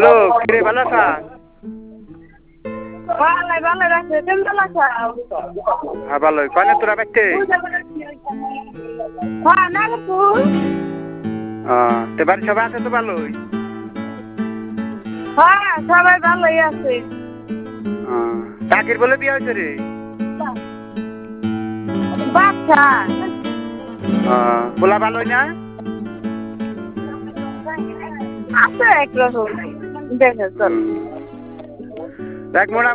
hello কিরে ভালো আছা ভালো রাখছে তুমি ভালো আছো হ্যাঁ ভালোই কয়না তোরা বাইতে হ্যাঁ না তুই তে বাড়ি সবাই আছে তো ভালোই হ্যাঁ সবাই ভালোই আছে চাকির বলে বিয়ে হয়েছে রে বাচ্চা বলা ভালোই না আছে একরকম দেখে চল দেখ মোটা